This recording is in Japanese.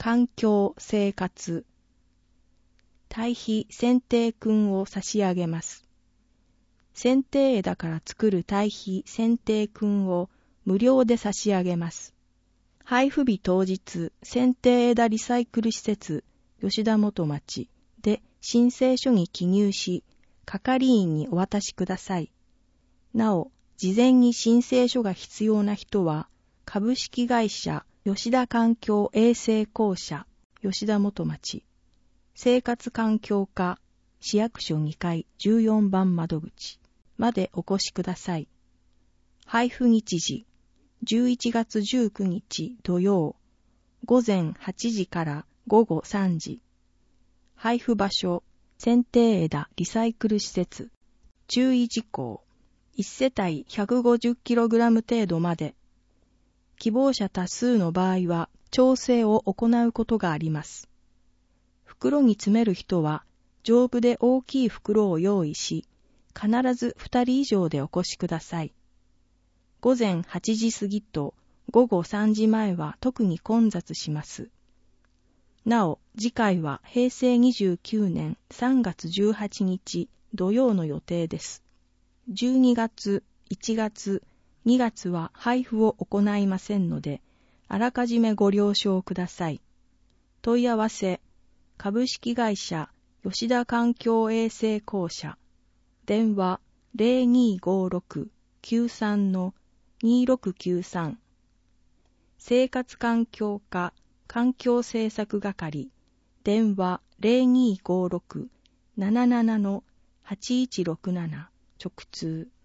環境生活堆肥剪定菌を差し上げます。剪定枝から作る堆肥剪定菌を無料で差し上げます。配布日当日、剪定枝リサイクル施設吉田元町で申請書に記入し、係員にお渡しください。なお、事前に申請書が必要な人は、株式会社吉田環境衛生公社吉田元町、生活環境課市役所2階14番窓口までお越しください。配布日時、11月19日土曜、午前8時から午後3時。配布場所、剪定枝リサイクル施設。注意事項、1世帯 150kg 程度まで。希望者多数の場合は調整を行うことがあります。袋に詰める人は丈夫で大きい袋を用意し、必ず2人以上でお越しください。午前8時過ぎと午後3時前は特に混雑します。なお、次回は平成29年3月18日土曜の予定です。12月、1月、2月は配布を行いませんので、あらかじめご了承ください。問い合わせ、株式会社吉田環境衛生公社、電話 0256-93-2693、生活環境課環境政策係、電話 0256-77-8167、直通。